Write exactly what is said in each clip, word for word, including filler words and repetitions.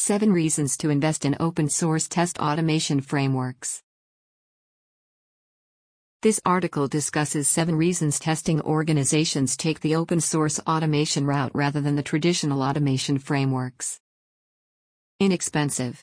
seven Reasons to Invest in Open Source Test Automation Frameworks. This article discusses seven reasons testing organizations take the open source automation route rather than the traditional automation frameworks. Inexpensive.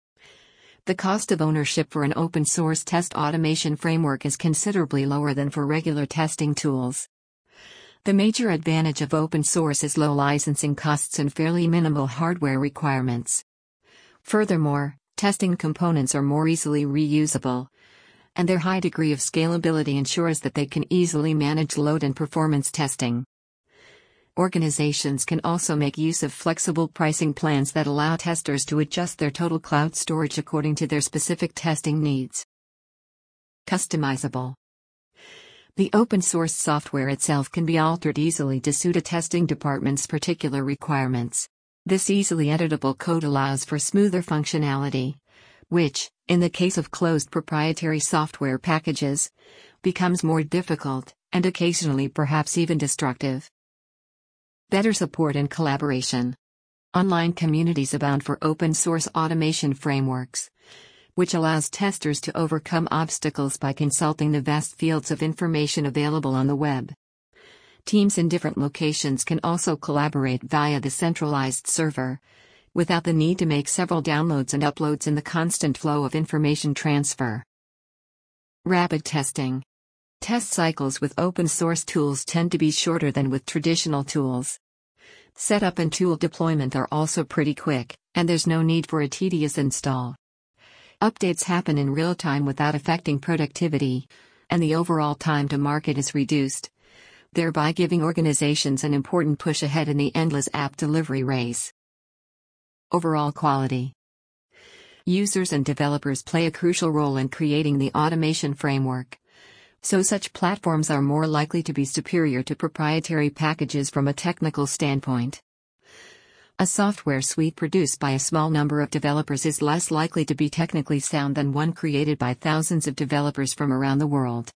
The cost of ownership for an open source test automation framework is considerably lower than for regular testing tools. The major advantage of open source is low licensing costs and fairly minimal hardware requirements. Furthermore, testing components are more easily reusable, and their high degree of scalability ensures that they can easily manage load and performance testing. Organizations can also make use of flexible pricing plans that allow testers to adjust their total cloud storage according to their specific testing needs. Customizable. The open source software itself can be altered easily to suit a testing department's particular requirements. This easily editable code allows for smoother functionality, which, in the case of closed proprietary software packages, becomes more difficult, and occasionally perhaps even destructive. Better support and collaboration. Online communities abound for open source automation frameworks, which allows testers to overcome obstacles by consulting the vast fields of information available on the web. Teams in different locations can also collaborate via the centralized server, without the need to make several downloads and uploads in the constant flow of information transfer. Rapid testing. Test cycles with open source tools tend to be shorter than with traditional tools. Setup and tool deployment are also pretty quick, and there's no need for a tedious install. Updates happen in real time without affecting productivity, and the overall time to market is reduced, thereby giving organizations an important push ahead in the endless app delivery race. Overall quality. Users and developers play a crucial role in creating the automation framework, so such platforms are more likely to be superior to proprietary packages from a technical standpoint. A software suite produced by a small number of developers is less likely to be technically sound than one created by thousands of developers from around the world.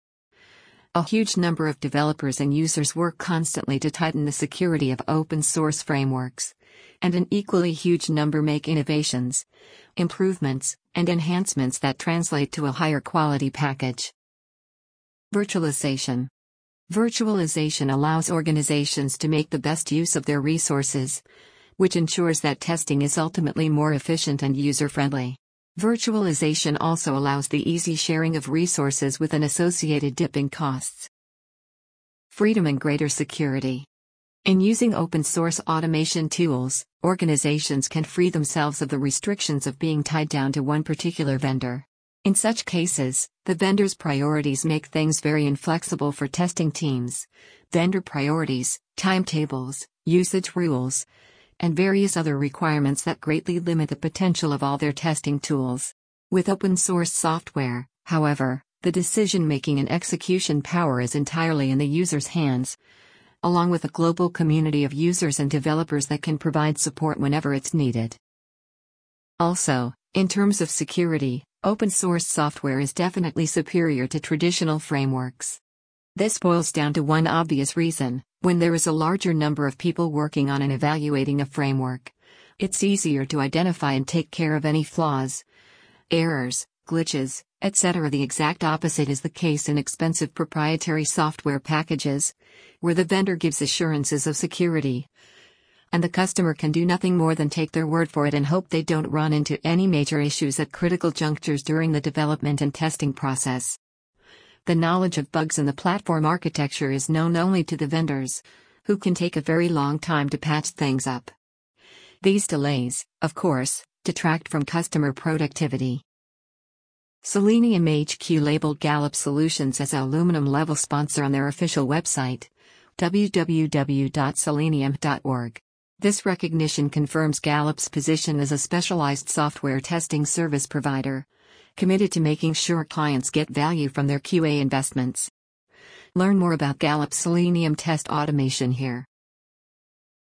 A huge number of developers and users work constantly to tighten the security of open source frameworks, and an equally huge number make innovations, improvements, and enhancements that translate to a higher quality package. Virtualization. Virtualization allows organizations to make the best use of their resources, which ensures that testing is ultimately more efficient and user-friendly. Virtualization also allows the easy sharing of resources with an associated dip in costs. Freedom and greater security. In using open source automation tools, organizations can free themselves of the restrictions of being tied down to one particular vendor. In such cases, the vendor's priorities make things very inflexible for testing teams. Vendor priorities, timetables, usage rules, and various other requirements that greatly limit the potential of all their testing tools. With open source software, however, the decision-making and execution power is entirely in the user's hands, along with a global community of users and developers that can provide support whenever it's needed. Also, in terms of security, open source software is definitely superior to traditional frameworks. This boils down to one obvious reason: when there is a larger number of people working on and evaluating a framework, it's easier to identify and take care of any flaws, errors, glitches, et cetera. The exact opposite is the case in expensive proprietary software packages, where the vendor gives assurances of security, and the customer can do nothing more than take their word for it and hope they don't run into any major issues at critical junctures during the development and testing process. The knowledge of bugs in the platform architecture is known only to the vendors, who can take a very long time to patch things up. These delays, of course, detract from customer productivity. Selenium H Q labeled Gallup Solutions as an aluminum-level sponsor on their official website, w w w dot selenium dot org. This recognition confirms Gallup's position as a specialized software testing service provider, committed to making sure clients get value from their Q A investments. Learn more about Gallup Selenium test automation here.